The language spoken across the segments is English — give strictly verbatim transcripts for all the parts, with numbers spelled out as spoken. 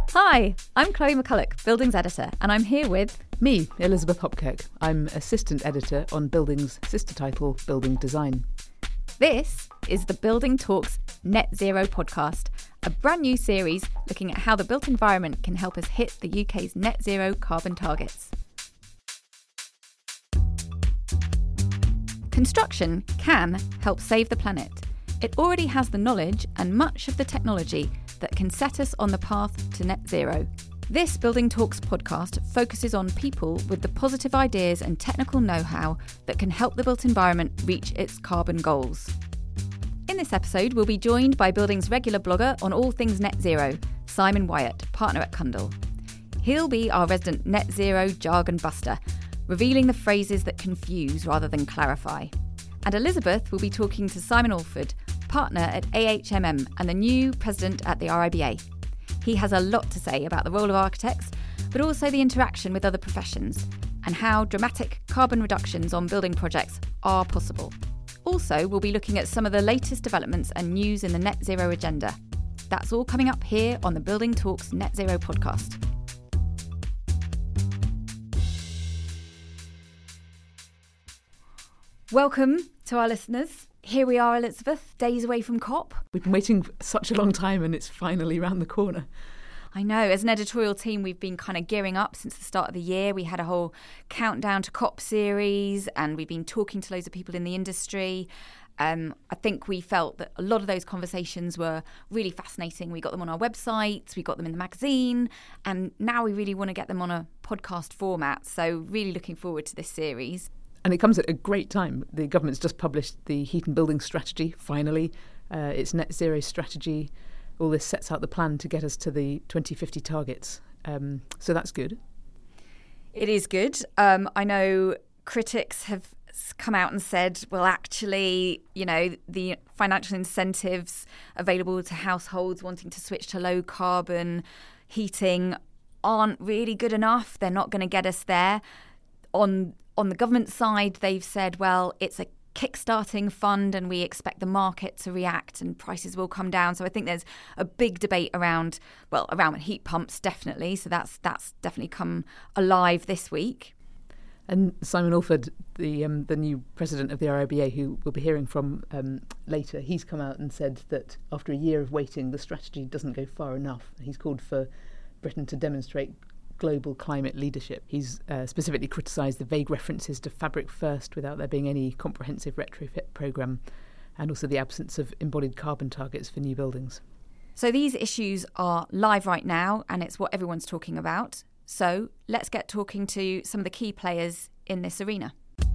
Hi, I'm Chloe McCulloch, Buildings Editor, and I'm here with... me, Elizabeth Hopkirk. I'm Assistant Editor on Buildings' sister title, Building Design. This is the Building Talks Net Zero podcast, a brand new series looking at how the built environment can help us hit the U K's net zero carbon targets. Construction can help save the planet. It already has the knowledge and much of the technology that can set us on the path to net zero. This Building Talks podcast focuses on people with the positive ideas and technical know-how that can help the built environment reach its carbon goals. In this episode, we'll be joined by Building's regular blogger on all things net zero, Simon Wyatt, partner at Cundall. He'll be our resident net zero jargon buster, revealing the phrases that confuse rather than clarify. And Elizabeth will be talking to Simon Alford, partner at A H M M and the new president at the R I B A. He has a lot to say about the role of architects, but also the interaction with other professions and how dramatic carbon reductions on building projects are possible. Also, we'll be looking at some of the latest developments and news in the net zero agenda. That's all coming up here on the Building Talks Net Zero podcast. Welcome to our listeners. Here we are, Elizabeth, days away from COP. We've been waiting for such a long time and it's finally round the corner. I know. As an editorial team, we've been kind of gearing up since the start of the year. We had a whole countdown to COP series and we've been talking to loads of people in the industry. Um, I think we felt that a lot of those conversations were really fascinating. We got them on our websites, we got them in the magazine, and now we really want to get them on a podcast format. So really looking forward to this series. And it comes at a great time. The government's just published the Heat and Building Strategy, finally. Uh, its net zero strategy. All this sets out the plan to get us to the twenty fifty targets. Um, so that's good. It is good. Um, I know critics have come out and said, well, actually, you know, the financial incentives available to households wanting to switch to low carbon heating aren't really good enough. They're not going to get us there. On On the government side, they've said, well, it's a kickstarting fund and we expect the market to react and prices will come down. So I think there's a big debate around, well, around heat pumps, definitely. So that's that's definitely come alive this week. And Simon Alford, the um, the new president of the R I B A, who we'll be hearing from um, later, he's come out and said that after a year of waiting, the strategy doesn't go far enough. He's called for Britain to demonstrate global climate leadership. He's uh, specifically criticised the vague references to Fabric First without there being any comprehensive retrofit programme, and also the absence of embodied carbon targets for new buildings. So these issues are live right now and it's what everyone's talking about. So let's get talking to some of the key players in this arena.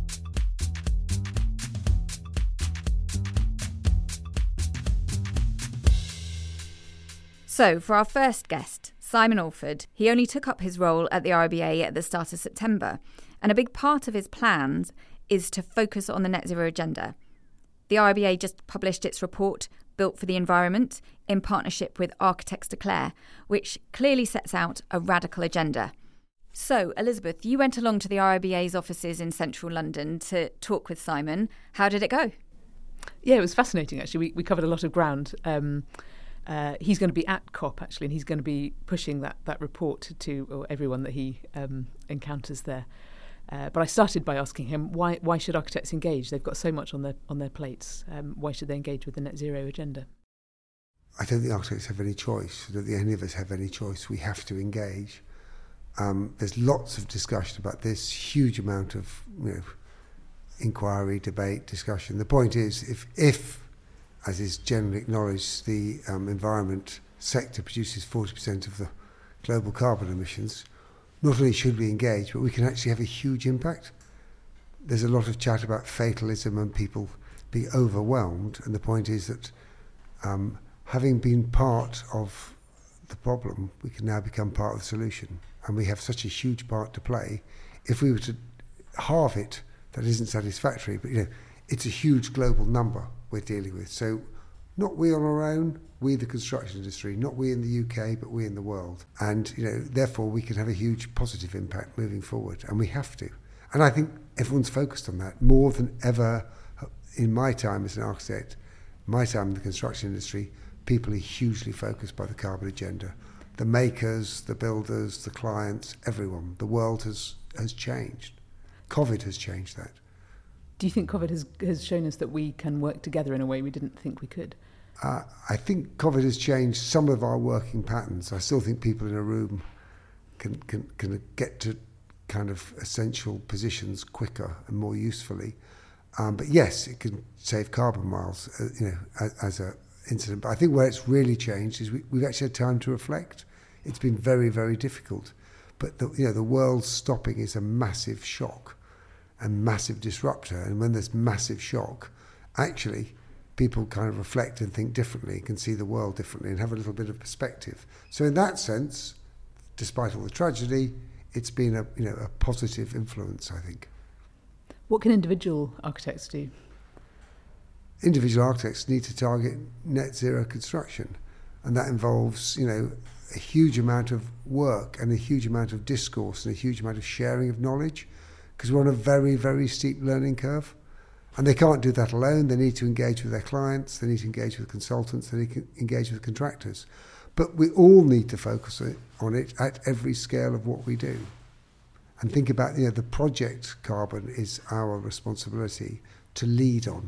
So for our first guest, Simon Alford, he only took up his role at the R I B A at the start of September, and a big part of his plans is to focus on the net zero agenda. The R I B A just published its report, Built for the Environment, in partnership with Architects Declare, which clearly sets out a radical agenda. So, Elizabeth, you went along to the R I B A's offices in central London to talk with Simon. How did it go? Yeah, it was fascinating, actually. We, we covered a lot of ground. Um, Uh, he's going to be at COP, actually, and he's going to be pushing that, that report to or everyone that he um, encounters there. Uh, but I started by asking him, why why should architects engage? They've got so much on their on their plates. Um, why should they engage with the net zero agenda? I don't think architects have any choice. I don't think any of us have any choice. We have to engage. Um, there's lots of discussion about this, huge amount of you know, inquiry, debate, discussion. The point is, if if as is generally acknowledged, the um, environment sector produces forty percent of the global carbon emissions, not only should we engage, but we can actually have a huge impact. There's a lot of chat about fatalism and people being overwhelmed, and the point is that um, having been part of the problem, we can now become part of the solution, and we have such a huge part to play. If we were to halve it, that isn't satisfactory, but you know, it's a huge global number we're dealing with. So not we on our own, we the construction industry, not we in the U K, but we in the world. And you know, therefore we can have a huge positive impact moving forward, and we have to. And I think everyone's focused on that more than ever in my time as an architect, my time in the construction industry. People are hugely focused by the carbon agenda. the makers, the builders, the clients, everyone. The world has, has changed. COVID has changed that. Do you think COVID has, has shown us that we can work together in a way we didn't think we could? Uh, I think COVID has changed some of our working patterns. I still think people in a room can, can, can get to kind of essential positions quicker and more usefully. Um, but yes, it can save carbon miles, uh, you know, as, as a incident. But I think where it's really changed is we, we've actually had time to reflect. It's been very, very difficult. But the, you know, the world stopping is a massive shock and massive disruptor. And when there's massive shock, actually, people kind of reflect and think differently, can see the world differently and have a little bit of perspective. So in that sense, despite all the tragedy, it's been a you know a positive influence, I think. What can individual architects do? Individual architects need to target net zero construction, and that involves, you know, a huge amount of work and a huge amount of discourse and a huge amount of sharing of knowledge, because we're on a very, very steep learning curve. And they can't do that alone. They need to engage with their clients, they need to engage with consultants, they need to engage with contractors. But we all need to focus on it at every scale of what we do. And think about, you know, the project carbon is our responsibility to lead on.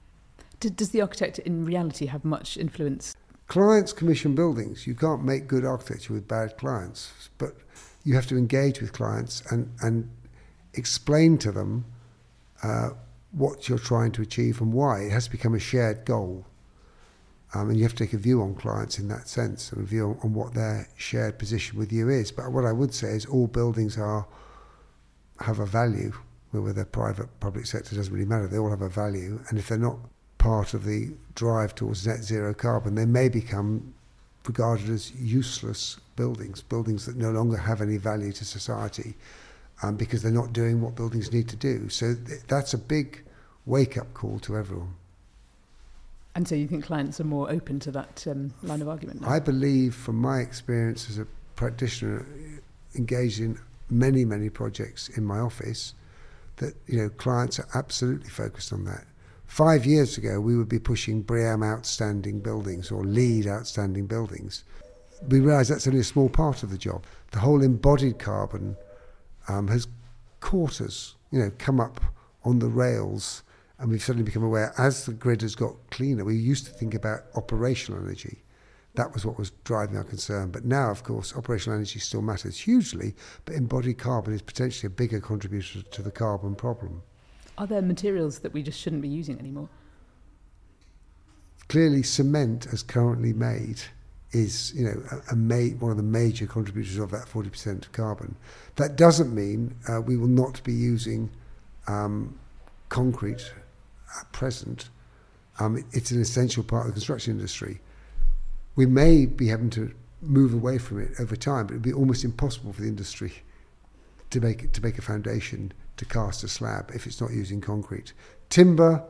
Does the architect in reality have much influence? Clients commission buildings. You can't make good architecture with bad clients, but you have to engage with clients and, and explain to them uh, what you're trying to achieve and why. It has to become a shared goal. Um, and you have to take a view on clients in that sense and a view on, on what their shared position with you is. But what I would say is all buildings are have a value, whether they're private, public sector, doesn't really matter. They all have a value. And if they're not part of the drive towards net zero carbon, they may become regarded as useless buildings, buildings that no longer have any value to society um, because they're not doing what buildings need to do. So th- that's a big wake-up call to everyone. And so you think clients are more open to that um, line of argument now? I believe, from my experience as a practitioner engaged in many, many projects in my office, that, you know, clients are absolutely focused on that. Five years ago, we would be pushing BREEAM outstanding buildings or LEED outstanding buildings. We realise that's only a small part of the job. The whole embodied carbon um, has caught us, you know, come up on the rails, and we've suddenly become aware, as the grid has got cleaner, we used to think about operational energy. That was what was driving our concern. But now, of course, operational energy still matters hugely, but embodied carbon is potentially a bigger contributor to the carbon problem. Are there materials that we just shouldn't be using anymore? Clearly, cement, as currently made, is, you know, a, a ma- one of the major contributors of that forty percent of carbon. That doesn't mean uh, we will not be using um, concrete at present. Um, it, it's an essential part of the construction industry. We may be having to move away from it over time, but it would be almost impossible for the industry to make it, to make a foundation to cast a slab if it's not using concrete. Timber,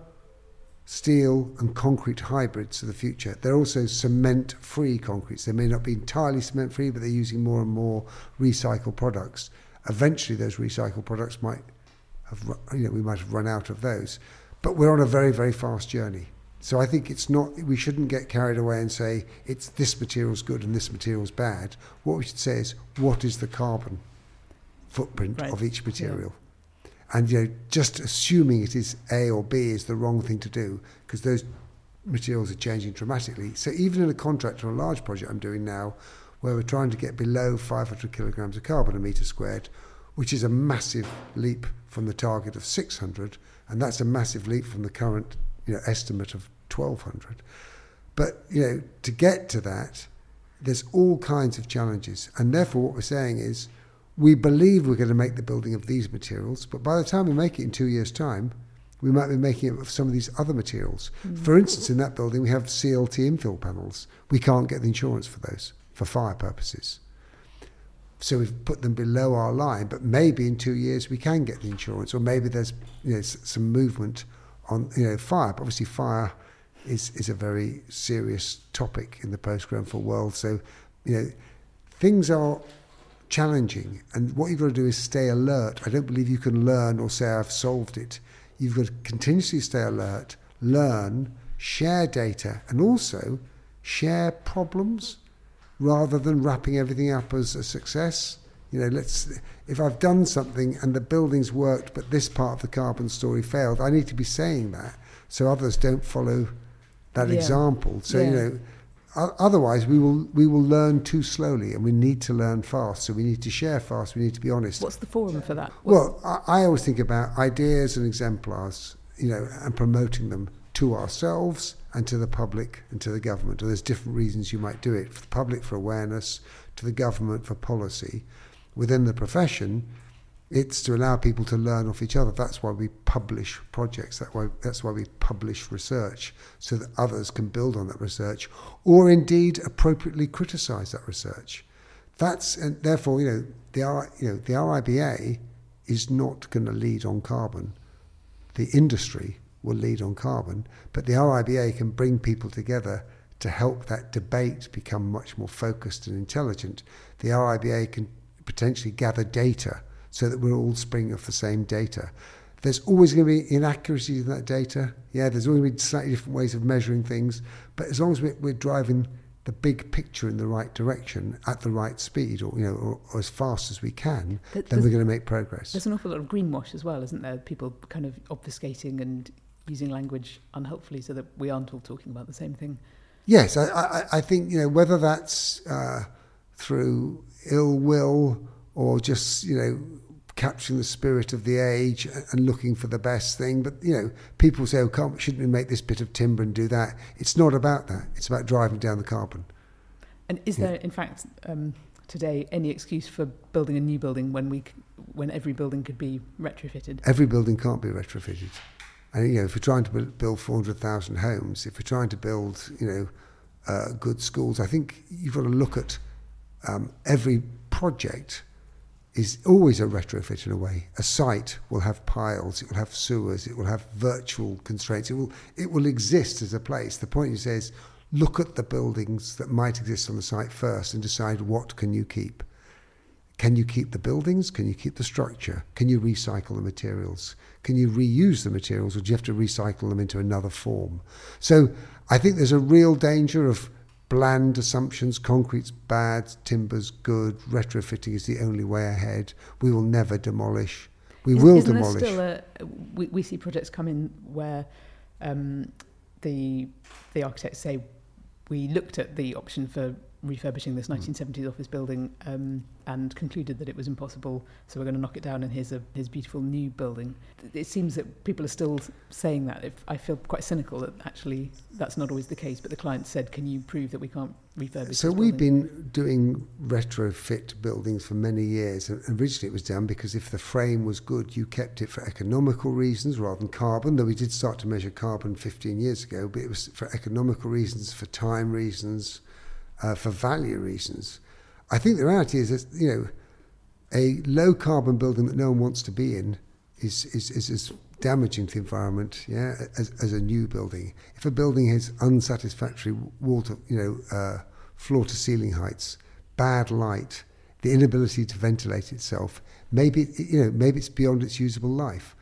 steel and concrete hybrids are the future. They're also cement-free concretes. They may not be entirely cement-free, but they're using more and more recycled products. Eventually those recycled products might have, you know, we might have run out of those. But we're on a very, very fast journey. So I think it's not, we shouldn't get carried away and say it's this material's good and this material's bad. What we should say is, what is the carbon footprint right. of each material? Yeah. And, you know, just assuming it is A or B is the wrong thing to do, because those materials are changing dramatically. So even in a contract on a large project I'm doing now, where we're trying to get below five hundred kilograms of carbon a metre squared, which is a massive leap from the target of six hundred, and that's a massive leap from the current, you know, estimate of twelve hundred. But, you know, to get to that, there's all kinds of challenges. And therefore what we're saying is, we believe we're going to make the building of these materials, but by the time we make it in two years' time, we might be making it of some of these other materials. Mm. For instance, in that building, we have C L T infill panels. We can't get the insurance for those, for fire purposes. So we've put them below our line, but maybe in two years we can get the insurance, or maybe there's, you know, some movement on, you know, fire. But obviously fire is, is a very serious topic in the post-Grenfell world. So, you know, things are challenging, and what you've got to do is stay alert. I don't believe you can learn or say I've solved it. You've got to continuously stay alert, learn, share data, and also share problems. rather than wrapping everything up as a success. You know, let's, if I've done something and the building's worked, but this part of the carbon story failed, I need to be saying that so others don't follow that yeah. example. So, yeah. you know, o- otherwise we will we will learn too slowly, and we need to learn fast. So we need to share fast. We need to be honest. What's the forum for that? What's Well, I, I always think about ideas and exemplars, you know, and promoting them to ourselves and to the public and to the government. And there's different reasons you might do it. For the public, for awareness, to the government, for policy. Within the profession, it's to allow people to learn off each other. That's why we publish projects. That's why, that's why we publish research, so that others can build on that research, or indeed appropriately criticise that research. That's, and therefore, you know, the R, you know, the R I B A is not going to lead on carbon. The industry will lead on carbon, but the R I B A can bring people together to help that debate become much more focused and intelligent. The R I B A can potentially gather data so that we're all springing off the same data. There's always going to be inaccuracies in that data. Yeah, there's always going to be slightly different ways of measuring things, but as long as we're, we're driving the big picture in the right direction at the right speed, or you know, or, or as fast as we can, There's, then we're going to make progress. There's an awful lot of greenwash as well, isn't there? People kind of obfuscating and using language unhelpfully so that we aren't all talking about the same thing. Yes, I, I, I think, you know, whether that's uh, through ill will or just, you know, capturing the spirit of the age and looking for the best thing. But, you know, people say, oh, can't, shouldn't we make this bit of timber and do that? It's not about that. It's about driving down the carbon. And is Yeah. there, in fact, um, today any excuse for building a new building when we, c- when every building could be retrofitted? Every building can't be retrofitted. And, you know, if we're trying to build, build four hundred thousand homes, if we're trying to build, you know, uh, good schools, I think you've got to look at um, every project is always a retrofit in a way. A site will have piles, it will have sewers, it will have virtual constraints, it will it will exist as a place. The point you say is look at the buildings that might exist on the site first and decide what can you keep. Can you keep the buildings? Can you keep the structure? Can you recycle the materials? Can you reuse the materials, or do you have to recycle them into another form? So I think there's a real danger of bland assumptions. Concrete's bad, timber's good, retrofitting is the only way ahead. We will never demolish. We Is, will isn't demolish. There still a, we, we see projects come in where um, the the architects say, we looked at the option for refurbishing this nineteen seventies office building um, and concluded that it was impossible, so we're going to knock it down and here's a here's a beautiful new building. It seems that people are still saying that. If, I feel quite cynical that actually that's not always the case, but the client said, can you prove that we can't refurbish So this we've building? been doing retrofit buildings for many years, and originally it was done because if the frame was good, you kept it for economical reasons rather than carbon, though we did start to measure carbon fifteen years ago, but it was for economical reasons, for time reasons, uh, for value reasons. I think the reality is that, you know, a low carbon building that no one wants to be in is is, is as damaging to the environment, yeah, as, as a new building. If a building has unsatisfactory wall to, you know, uh, floor to ceiling heights, bad light, the inability to ventilate itself, maybe, you know, maybe it's beyond its usable life.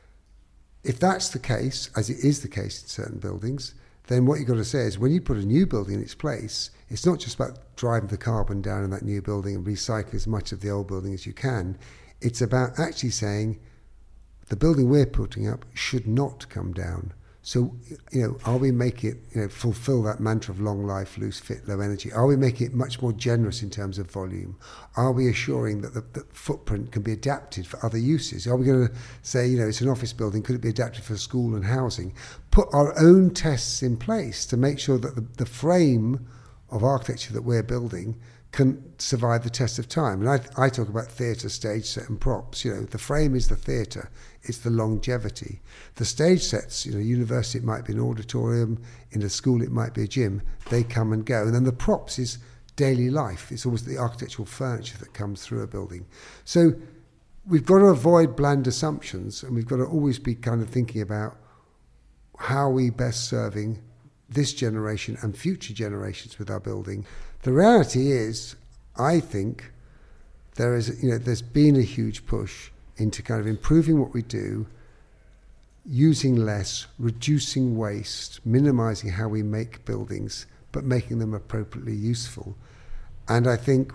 If that's the case, as it is the case in certain buildings, then what you've got to say is when you put a new building in its place, it's not just about driving the carbon down in that new building and recycle as much of the old building as you can. It's about actually saying the building we're putting up should not come down. So, you know, are we making it, you know, fulfill that mantra of long life, loose fit, low energy? Are we making it much more generous in terms of volume? Are we assuring that the, the footprint can be adapted for other uses? Are we going to say, you know, it's an office building, could it be adapted for school and housing? Put our own tests in place to make sure that the, the frame of architecture that we're building can survive the test of time. And I, I talk about theatre, stage set and props. You know, the frame is the theatre, it's the longevity. The stage sets, you know, university it might be an auditorium, in a school it might be a gym, they come and go. And then the props is daily life. It's always the architectural furniture that comes through a building. So we've got to avoid bland assumptions, and we've got to always be kind of thinking about how are we best serving this generation and future generations with our building. The reality is, I think there is, you know, there's been a huge push into kind of improving what we do, using less, reducing waste, minimizing how we make buildings, but making them appropriately useful. And I think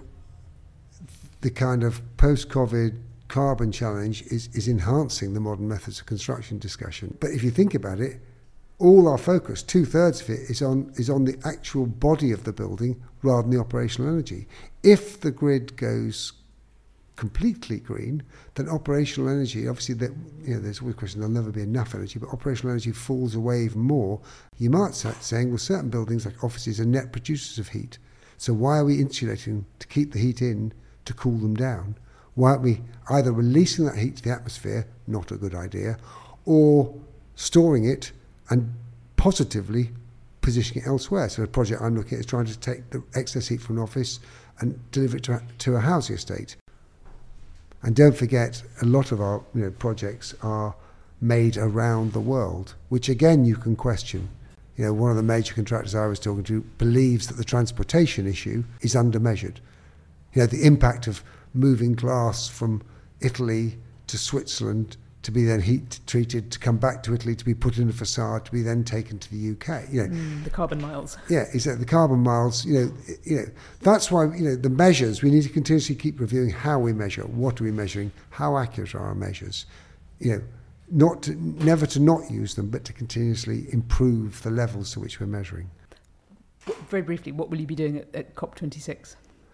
the kind of post-COVID carbon challenge is, is enhancing the modern methods of construction discussion. But if you think about it, all our focus, two-thirds of it, is on is on the actual body of the building rather than the operational energy. If the grid goes completely green, then operational energy, obviously, that, you know, there's always a question, there'll never be enough energy, but operational energy falls away even more. You might start saying, well, certain buildings like offices are net producers of heat. So why are we insulating to keep the heat in to cool them down? Why aren't we either releasing that heat to the atmosphere, not a good idea, or storing it and positively positioning it elsewhere? So a project I'm looking at is trying to take the excess heat from an office and deliver it to a, to a housing estate. And don't forget, a lot of our you know, projects are made around the world, which again you can question. You know, one of the major contractors I was talking to believes that the transportation issue is undermeasured. You know, the impact of moving glass from Italy to Switzerland to be then heat treated, to come back to Italy, to be put in a facade, to be then taken to the U K. You know, mm, the carbon miles. Yeah, exactly. The carbon miles. You know, you know. That's why you know the measures. We need to continuously keep reviewing how we measure, what are we measuring, how accurate are our measures. You know, not to, never to not use them, but to continuously improve the levels to which we're measuring. Very briefly, what will you be doing at, at COP twenty-six?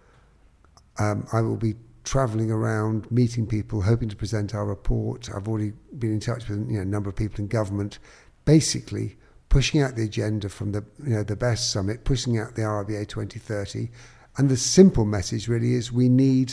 Um, I will be travelling around, meeting people, hoping to present our report. I've already been in touch with you know, a number of people in government, basically pushing out the agenda from the you know the BEST summit, pushing out the R I B A twenty thirty. And the simple message really is we need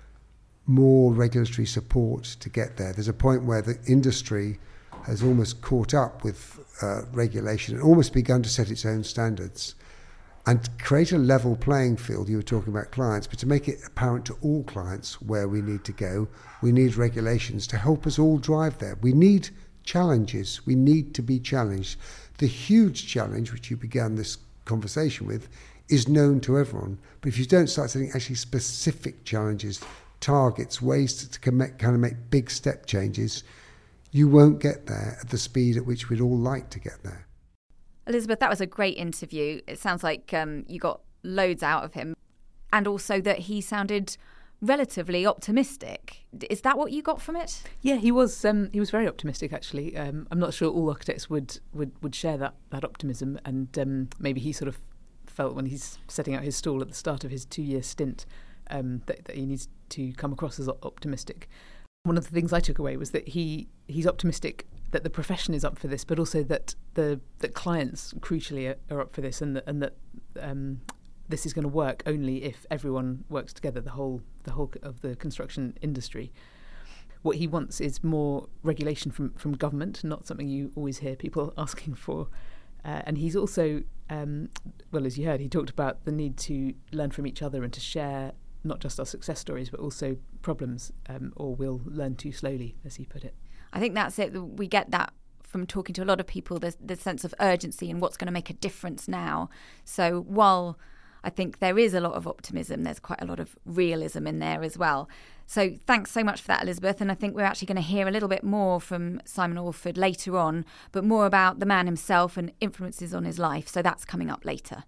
more regulatory support to get there. There's a point where the industry has almost caught up with uh, regulation and almost begun to set its own standards. And create a level playing field. You were talking about clients, but to make it apparent to all clients where we need to go, we need regulations to help us all drive there. We need challenges. We need to be challenged. The huge challenge, which you began this conversation with, is known to everyone. But if you don't start setting actually specific challenges, targets, ways to, to kind of make big step changes, you won't get there at the speed at which we'd all like to get there. Elizabeth, that was a great interview. It sounds like um, you got loads out of him, and also that he sounded relatively optimistic. Is that what you got from it? Yeah, he was. Um, he was very optimistic, actually. Um, I'm not sure all architects would would, would share that that optimism, and um, maybe he sort of felt when he's setting out his stall at the start of his two-year stint um, that, that he needs to come across as optimistic. One of the things I took away was that he he's optimistic that the profession is up for this, but also that the that clients crucially are, are up for this, and that and that um, this is going to work only if everyone works together. The whole the whole of the construction industry. What he wants is more regulation from from government, not something you always hear people asking for. Uh, and he's also, um, well, as you heard, he talked about the need to learn from each other and to share not just our success stories, but also problems, um, or we'll learn too slowly, as he put it. I think that's it. We get that from talking to a lot of people, the, the sense of urgency and what's going to make a difference now. So while I think there is a lot of optimism, there's quite a lot of realism in there as well. So thanks so much for that, Elizabeth. And I think we're actually going to hear a little bit more from Simon Alford later on, but more about the man himself and influences on his life. So that's coming up later.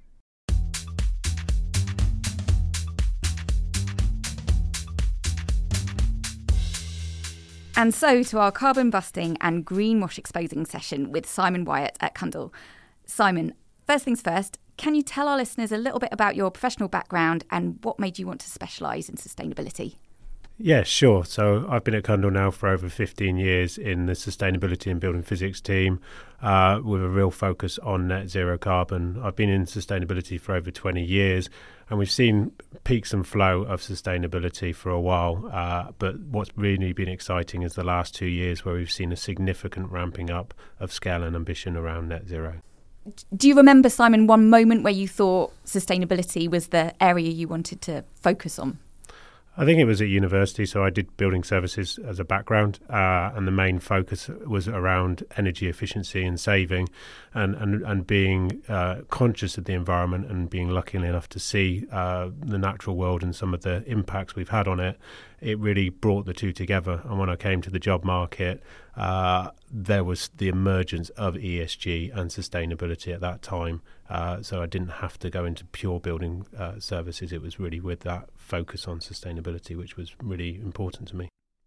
And so to our carbon busting and greenwash exposing session with Simon Wyatt at Cundall. Simon, first things first, can you tell our listeners a little bit about your professional background and what made you want to specialise in sustainability? Yeah, sure. So I've been at Cundall now for over fifteen years in the sustainability and building physics team, uh, with a real focus on net zero carbon. I've been in sustainability for over twenty years, and we've seen peaks and flow of sustainability for a while. Uh, but what's really been exciting is the last two years where we've seen a significant ramping up of scale and ambition around net zero. Do you remember, Simon, one moment where you thought sustainability was the area you wanted to focus on? I think it was at university, so I did building services as a background, uh, and the main focus was around energy efficiency and saving, and and, and being uh, conscious of the environment, and being lucky enough to see uh, the natural world and some of the impacts we've had on it. It really brought the two together. And when I came to the job market, uh, there was the emergence of E S G and sustainability at that time, Uh, so I didn't have to go into pure building uh, services. It was really with that focus on sustainability, which was really important to me.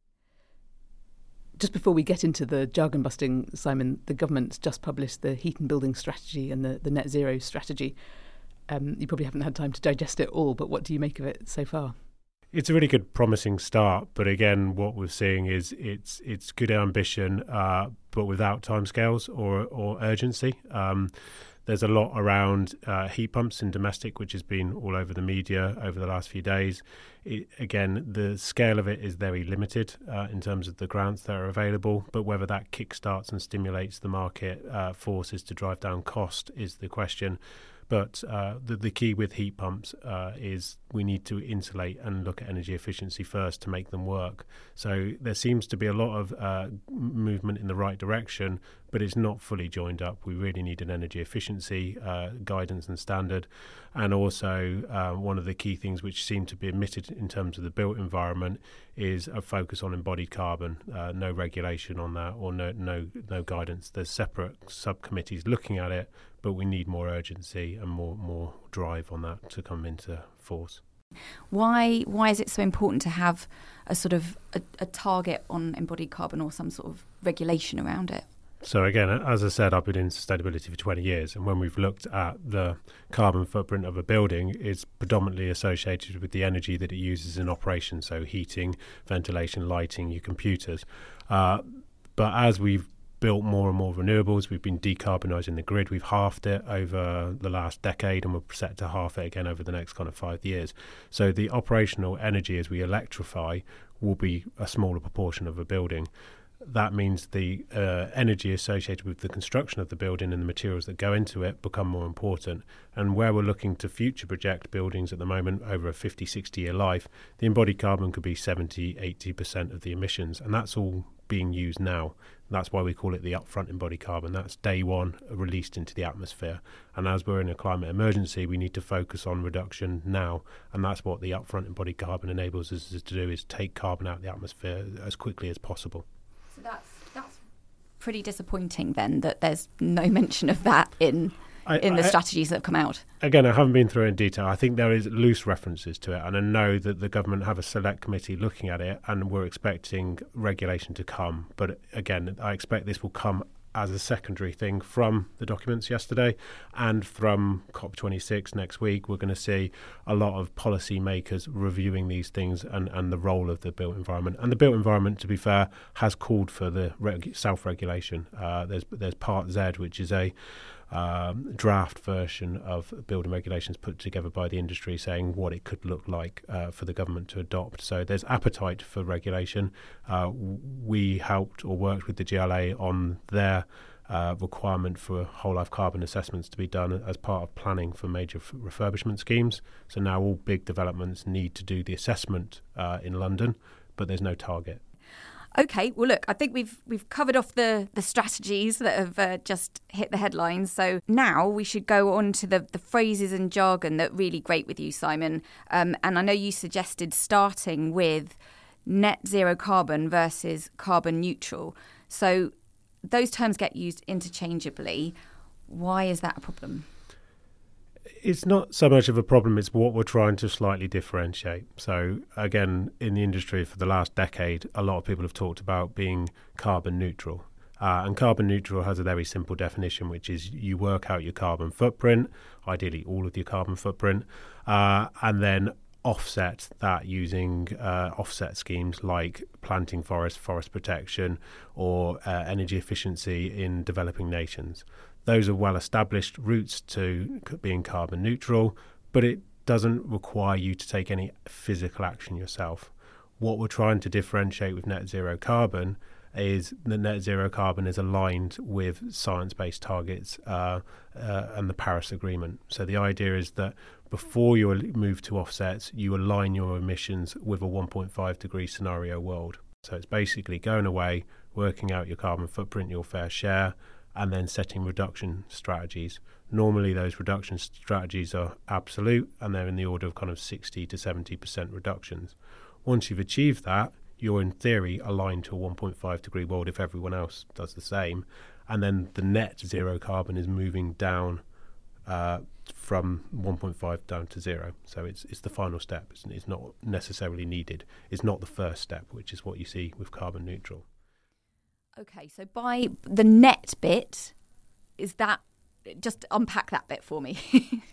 Just before we get into the jargon busting, Simon, the government's just published the heat and building strategy and the, the net zero strategy. Um, you probably haven't had time to digest it all, but what do you make of it so far? It's a really good, promising start. But again, what we're seeing is it's it's good ambition, uh, but without timescales or, or urgency. Um, There's a lot around uh, heat pumps in domestic, which has been all over the media over the last few days. It, again, the scale of it is very limited uh, in terms of the grants that are available, but whether that kickstarts and stimulates the market uh, forces to drive down cost is the question. But uh, the, the key with heat pumps uh, is we need to insulate and look at energy efficiency first to make them work. So there seems to be a lot of uh, movement in the right direction, but it's not fully joined up. We really need an energy efficiency uh, guidance and standard. And also uh, one of the key things which seem to be omitted in terms of the built environment is a focus on embodied carbon. Uh, no regulation on that or no, no, no guidance. There's separate subcommittees looking at it, but we need more urgency and more more drive on that to come into force. Why why is it so important to have a sort of a, a target on embodied carbon or some sort of regulation around it? So again, as I said, I've been in sustainability for twenty years, and when we've looked at the carbon footprint of a building, it's predominantly associated with the energy that it uses in operation, so heating, ventilation, lighting, your computers. Uh, but as we've built more and more renewables, we've been decarbonising the grid. We've halved it over the last decade, and we're set to halve it again over the next kind of five years. So the operational energy as we electrify will be a smaller proportion of a building. That means the uh, energy associated with the construction of the building and the materials that go into it become more important. And where we're looking to future project buildings at the moment over a fifty, sixty year life, the embodied carbon could be seventy, eighty percent of the emissions. And that's all being used now. That's why we call it the upfront embodied carbon. That's day one released into the atmosphere. And as we're in a climate emergency, we need to focus on reduction now. And that's what the upfront embodied carbon enables us to do, is take carbon out of the atmosphere as quickly as possible. So that's that's pretty disappointing then, that there's no mention of that in I, in the I, strategies that have come out. Again, I haven't been through it in detail. I think there is loose references to it, and I know that the government have a select committee looking at it, and we're expecting regulation to come. But again, I expect this will come as a secondary thing from the documents yesterday and from COP twenty-six next week. We're going to see a lot of policy makers reviewing these things and, and the role of the built environment. And the built environment, to be fair, has called for the reg- self-regulation. Uh, there's there's Part Z, which is a um, draft version of building regulations put together by the industry, saying what it could look like uh, for the government to adopt. So there's appetite for regulation. Uh, we helped or worked with the G L A on their uh, requirement for whole life carbon assessments to be done as part of planning for major f- refurbishment schemes. So now all big developments need to do the assessment uh, in London, but there's no target. Okay, well, look, I think we've we've covered off the, the strategies that have uh, just hit the headlines. So now we should go on to the, the phrases and jargon that really grate with you, Simon. Um, and I know you suggested starting with net zero carbon versus carbon neutral. So those terms get used interchangeably. Why is that a problem? It's not so much of a problem, it's what we're trying to slightly differentiate. So again, in the industry for the last decade, a lot of people have talked about being carbon neutral. Uh, and carbon neutral has a very simple definition, which is you work out your carbon footprint, ideally all of your carbon footprint, uh, and then offset that using uh, offset schemes like planting forest, forest protection, or uh, energy efficiency in developing nations. Those are well-established routes to being carbon neutral, but it doesn't require you to take any physical action yourself. What we're trying to differentiate with net zero carbon is that net zero carbon is aligned with science-based targets uh, uh, and the Paris Agreement. So the idea is that before you move to offsets, you align your emissions with a one point five degree scenario world. So it's basically going away, working out your carbon footprint, your fair share, and then setting reduction strategies. Normally those reduction strategies are absolute, and they're in the order of kind of sixty to seventy percent reductions. Once you've achieved that, you're in theory aligned to a one point five degree world if everyone else does the same. And then the net zero carbon is moving down uh, from one point five down to zero. So it's it's the final step. It's, it's not necessarily needed. It's not the first step, which is what you see with carbon neutral. Okay, so by the net bit, is that, just unpack that bit for me.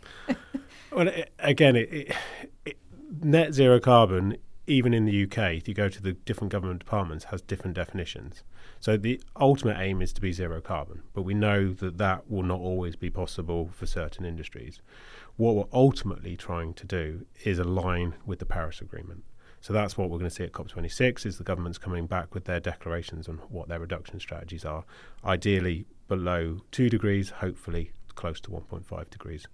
Well, it, again, it, it, it, net zero carbon, even in the U K, if you go to the different government departments, has different definitions. So the ultimate aim is to be zero carbon, but we know that that will not always be possible for certain industries. What we're ultimately trying to do is align with the Paris Agreement. So that's what we're going to see at COP twenty-six, is the governments coming back with their declarations on what their reduction strategies are, ideally below two degrees, hopefully close to one point five degrees.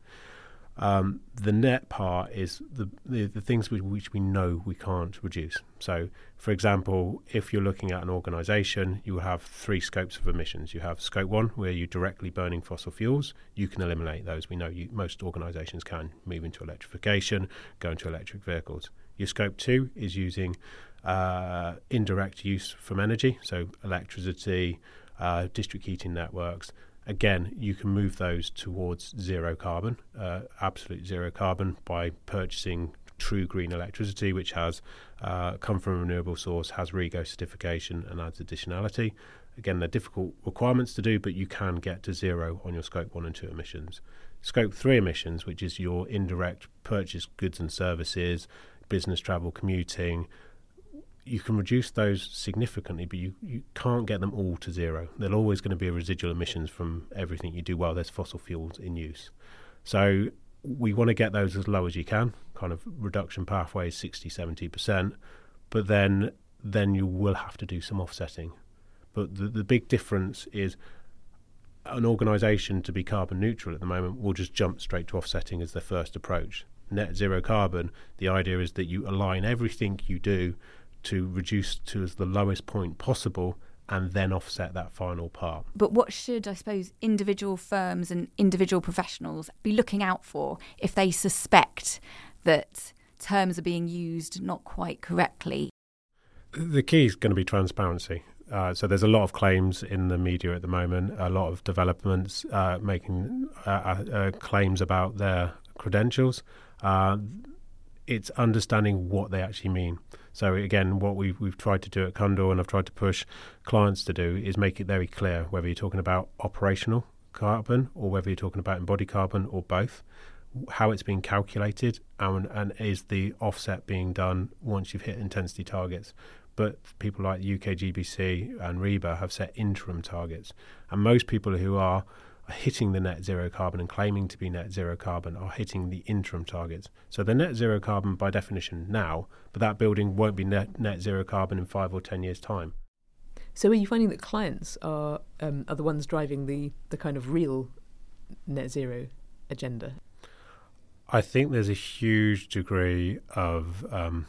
Um, the net part is the, the, the things which, which we know we can't reduce. So, for example, if you're looking at an organisation, you have three scopes of emissions. You have scope one, where you're directly burning fossil fuels. You can eliminate those. We know you, most organisations can move into electrification, go into electric vehicles. Your scope two is using uh, indirect use from energy, so electricity, uh, district heating networks. Again, you can move those towards zero carbon, uh, absolute zero carbon, by purchasing true green electricity, which has uh, come from a renewable source, has REGO certification and adds additionality. Again, they're difficult requirements to do, but you can get to zero on your scope one and two emissions. Scope three emissions, which is your indirect purchase goods and services, business travel, commuting, you can reduce those significantly, but you, you can't get them all to zero. There's always going to be a residual emissions from everything you do while there's fossil fuels in use. So we want to get those as low as you can, kind of reduction pathways, sixty, seventy percent, but then then you will have to do some offsetting. But the, the big difference is an organisation to be carbon neutral at the moment will just jump straight to offsetting as their first approach. Net zero carbon, the idea is that you align everything you do to reduce to as the lowest point possible and then offset that final part. But what should, I suppose, individual firms and individual professionals be looking out for if they suspect that terms are being used not quite correctly? The key is going to be transparency. Uh, so there's a lot of claims in the media at the moment, a lot of developments uh, making uh, uh, claims about their credentials. Uh, it's understanding what they actually mean. So again, what we've, we've tried to do at Cundall, and I've tried to push clients to do, is make it very clear whether you're talking about operational carbon or whether you're talking about embodied carbon or both, how it's being calculated, and, and is the offset being done once you've hit intensity targets. But people like U K G B C and REBA have set interim targets. And most people who are hitting the net zero carbon and claiming to be net zero carbon are hitting the interim targets. So they're net zero carbon by definition now, but that building won't be net, net zero carbon in five or ten years' time. So are you finding that clients are um, are the ones driving the, the kind of real net zero agenda? I think there's a huge degree of um,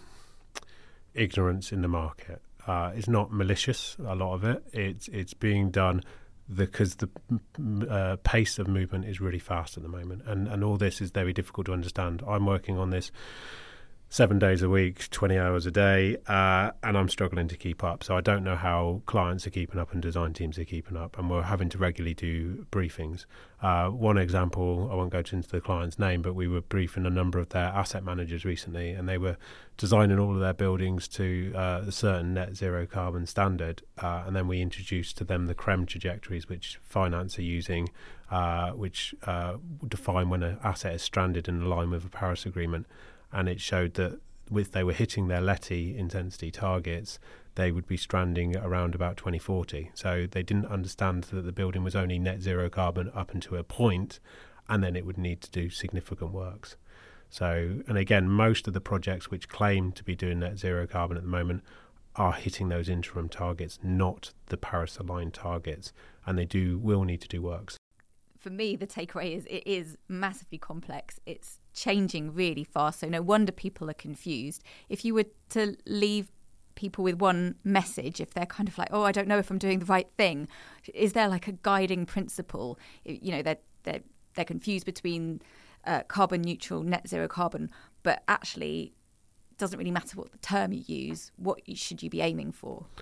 ignorance in the market. Uh, it's not malicious, a lot of it. It's it's being done because the uh, pace of movement is really fast at the moment, and, and all this is very difficult to understand. I'm working on this seven days a week, twenty hours a day, uh, and I'm struggling to keep up. So I don't know how clients are keeping up and design teams are keeping up, and we're having to regularly do briefings. Uh, one example, I won't go into the client's name, but we were briefing a number of their asset managers recently, and they were designing all of their buildings to uh, a certain net zero carbon standard, uh, and then we introduced to them the C R E M trajectories, which finance are using, uh, which uh, define when an asset is stranded in line with the Paris Agreement. And it showed that if they were hitting their L E T I intensity targets, they would be stranding around about twenty forty. So they didn't understand that the building was only net zero carbon up until a point, and then it would need to do significant works. So, and again, most of the projects which claim to be doing net zero carbon at the moment are hitting those interim targets, not the Paris-aligned targets, and they do will need to do works. For me, the takeaway is it is massively complex. It's changing really fast, so no wonder people are confused. If you were to leave people with one message, if they're kind of like, oh, I don't know if I'm doing the right thing, is there like a guiding principle? You know, they're, they're, they're confused between uh, carbon neutral, net zero carbon, but actually it doesn't really matter what the term you use. What should you be aiming for?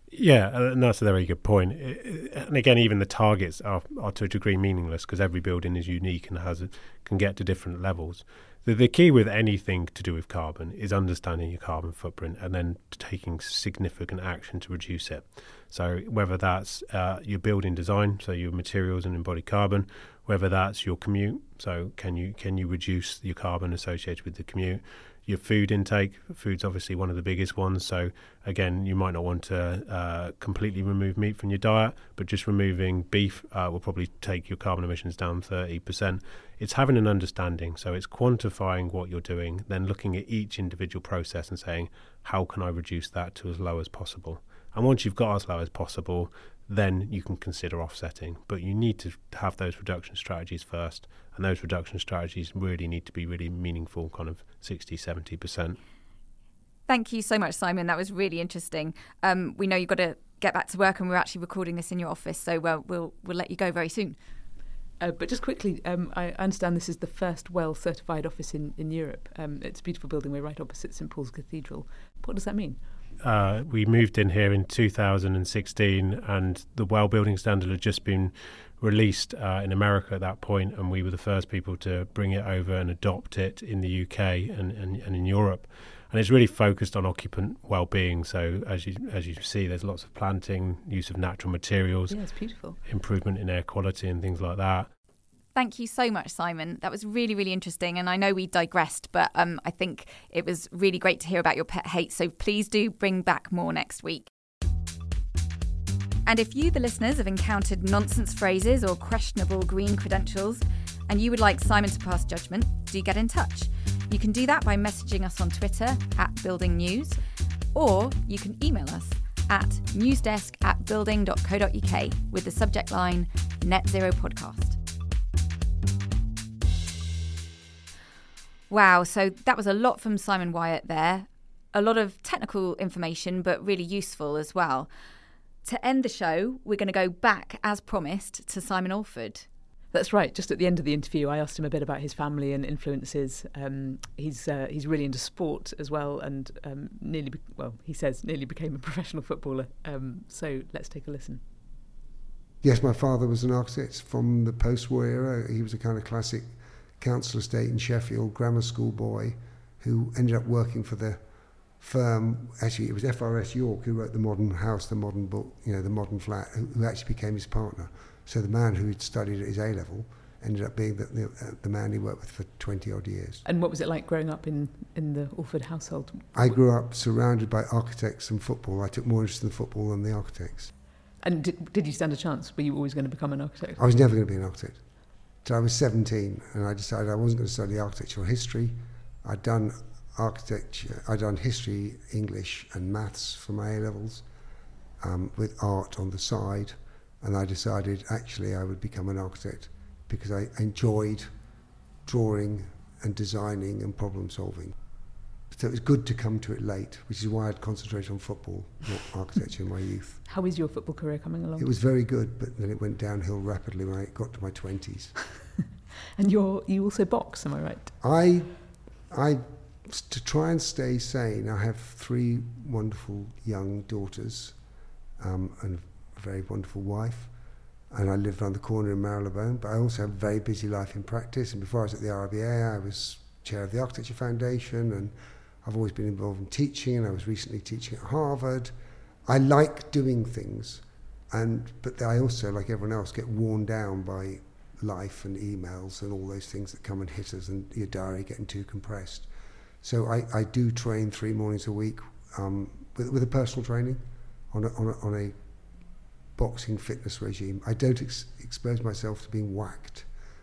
Yeah, and that's a very good point. And again, even the targets are, are to a degree meaningless because every building is unique and has a, can get to different levels. The, the key with anything to do with carbon is understanding your carbon footprint and then taking significant action to reduce it. So whether that's uh, your building design, so your materials and embodied carbon, whether that's your commute, so can you can you reduce your carbon associated with the commute, your food intake. Food's obviously one of the biggest ones. So again, you might not want to uh, completely remove meat from your diet, but just removing beef uh, will probably take your carbon emissions down thirty percent. It's having an understanding. So it's quantifying what you're doing, then looking at each individual process and saying, how can I reduce that to as low as possible? And once you've got as low as possible, then you can consider offsetting. But you need to have those reduction strategies first. And those reduction strategies really need to be really meaningful, kind of sixty, seventy percent. Thank you so much, Simon. That was really interesting. Um, we know you've got to get back to work, and we're actually recording this in your office, so uh, we'll we'll let you go very soon. Uh, but just quickly, um, I understand this is the first WELL-certified office in, in Europe. Um, it's a beautiful building. We're right opposite St Paul's Cathedral. What does that mean? Uh, we moved in here in two thousand sixteen, and the WELL building standard had just been released uh, in America at that point, and we were the first people to bring it over and adopt it in the U K and, and, and in Europe. And it's really focused on occupant well-being. So as you as you see, there's lots of planting, use of natural materials. Yeah, it's beautiful. Improvement in air quality and things like that. Thank you so much, Simon. That was really, really interesting. And I know we digressed, but um, I think it was really great to hear about your pet hate. So please do bring back more next week. And if you, the listeners, have encountered nonsense phrases or questionable green credentials, and you would like Simon to pass judgment, do get in touch. You can do that by messaging us on Twitter at Building News, or you can email us at newsdesk at building dot co dot uk with the subject line Net Zero Podcast. Wow, so that was a lot from Simon Wyatt there. A lot of technical information, but really useful as well. To end the show, we're going to go back, as promised, to Simon Alford. That's right. Just at the end of the interview, I asked him a bit about his family and influences. Um, he's uh, he's really into sport as well, and um, nearly, be- well, he says nearly became a professional footballer. Um, so let's take a listen. Yes, my father was an architect from the post-war era. He was a kind of classic council estate in Sheffield, grammar school boy, who ended up working for the firm. Actually, it was F R S York who wrote The Modern House, the modern book, you know, the modern flat, who, who actually became his partner. So the man who had studied at his A-level ended up being the, the, uh, the man he worked with for twenty odd years. And what was it like growing up in, in the Alford household? I grew up surrounded by architects and football. I took more interest in the football than the architects. And did, did you stand a chance? Were you always going to become an architect? I was never going to be an architect. So I was seventeen, and I decided I wasn't going to study architecture or history. I'd done architecture, I'd done history, English and maths for my A-levels, um, with art on the side, and I decided actually I would become an architect because I enjoyed drawing and designing and problem solving. So it was good to come to it late, which is why I'd concentrate on football, not architecture in my youth. How is your football career coming along? It was very good, but then it went downhill rapidly when I got to my twenties. And you're you also box, am I right? I, I, to try and stay sane, I have three wonderful young daughters, um, and a very wonderful wife, and I live around the corner in Marylebone. But I also have a very busy life in practice. And before I was at the R I B A, I was chair of the Architecture Foundation, and I've always been involved in teaching, and I was recently teaching at Harvard. I like doing things, and but I also, like everyone else, get worn down by life and emails and all those things that come and hit us, and your diary getting too compressed. So I, I do train three mornings a week um, with, with a personal training on a, on, a, on a boxing fitness regime. I don't ex- expose myself to being whacked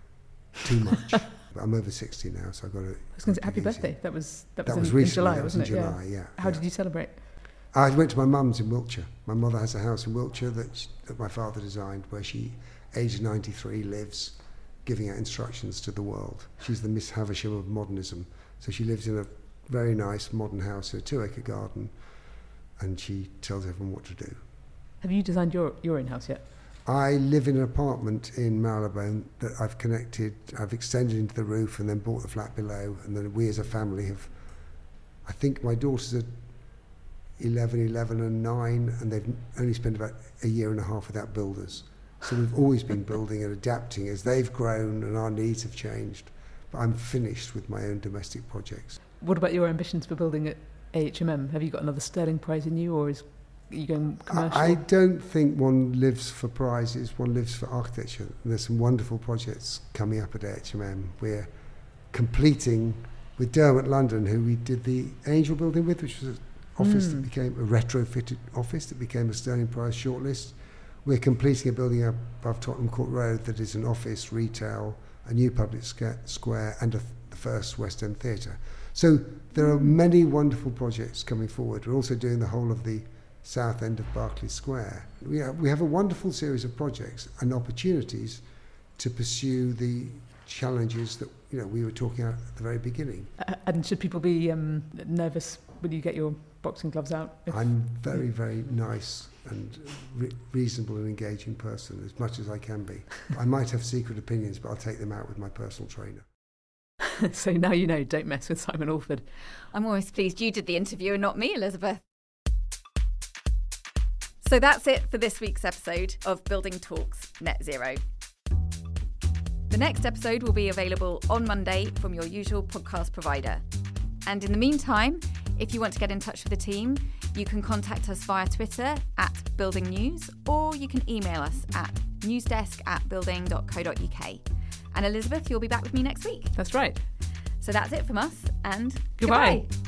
too much. I'm over sixty now, so I've got to... I was going to say, happy birthday. That was that, that was, was in, recently, in July, that was wasn't in it? July, yeah. yeah. How yeah. did you celebrate? I went to my mum's in Wiltshire. My mother has a house in Wiltshire that, she, that my father designed, where she, aged ninety-three, lives giving out instructions to the world. She's the Miss Havisham of modernism. So she lives in a very nice modern house, a two-acre garden, and she tells everyone what to do. Have you designed your, your own house yet? I live in an apartment in Marylebone that I've connected, I've extended into the roof and then bought the flat below, and then we as a family have, I think my daughters are eleven, eleven and nine, and they've only spent about a year and a half without builders. So we've always been building and adapting as they've grown and our needs have changed. But I'm finished with my own domestic projects. What about your ambitions for building at A H M M? Have you got another Sterling Prize in you, or is are you going commercial? I, I don't think one lives for prizes, one lives for architecture. And there's some wonderful projects coming up at A H M M. We're completing with Derwent London, who we did the Angel building with, which was an office mm. that became a retrofitted office that became a Sterling Prize shortlist. We're completing a building above Tottenham Court Road that is an office, retail, a new public sca- square and a, the first West End Theatre. So there are many wonderful projects coming forward. We're also doing the whole of the south end of Berkeley Square. We have, we have a wonderful series of projects and opportunities to pursue the challenges that you know we were talking about at the very beginning. Uh, and should people be um, nervous when you get your boxing gloves out? If I'm very, very nice and re- reasonable and engaging person, as much as I can be. I might have secret opinions, but I'll take them out with my personal trainer. So now you know, don't mess with Simon Alford. I'm always pleased you did the interview and not me, Elizabeth. So that's it for this week's episode of Building Talks Net Zero. The next episode will be available on Monday from your usual podcast provider. And in the meantime, if you want to get in touch with the team, you can contact us via Twitter at Building News, or you can email us at newsdesk at building dot co dot uk. And Elizabeth, you'll be back with me next week. That's right. So that's it from us, and goodbye. goodbye.